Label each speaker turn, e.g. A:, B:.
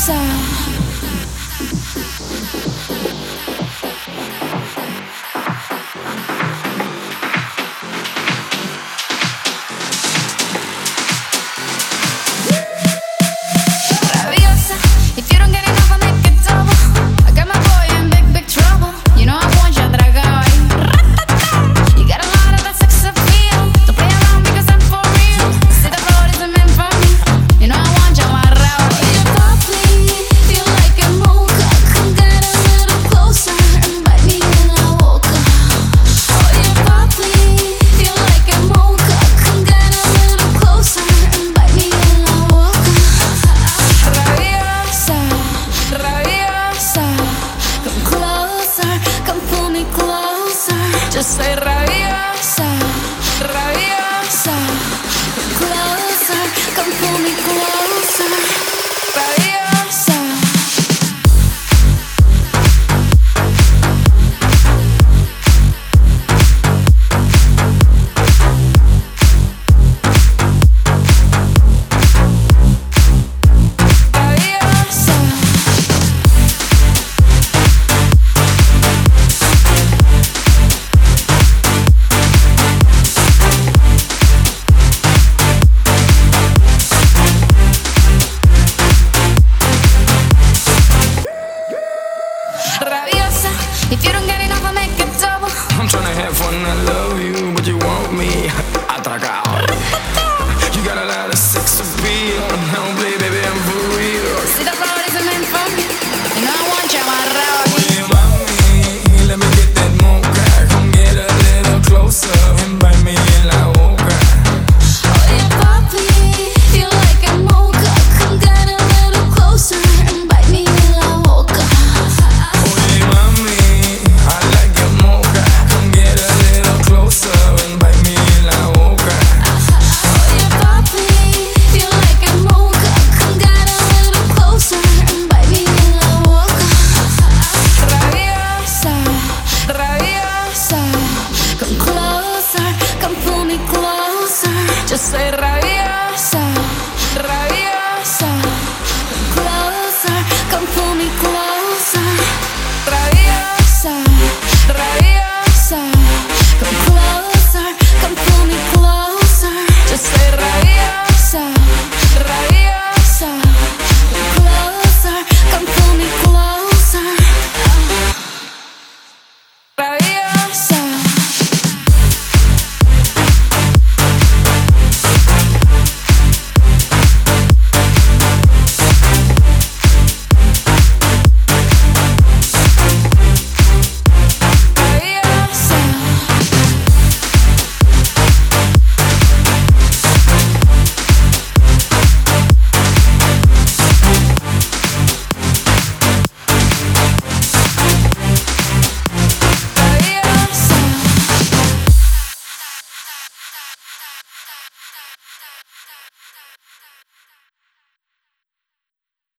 A: Rabiosa, if you don't get enough, I make it double. I got my boy in big, big trouble. You know I want you atragado. You got a lot of that sex appeal. Don't play around because I'm for real. See the road isn't meant for me. You know I want you amarrado. You got me, feel like a mocha. Come get a little closer and bite me in la boca. Oh, you got me, feel like a mocha. Come get a little closer and bite me in la boca. Rabiosa, rabiosa. Come closer, come pull me closer. Just say rabiosa.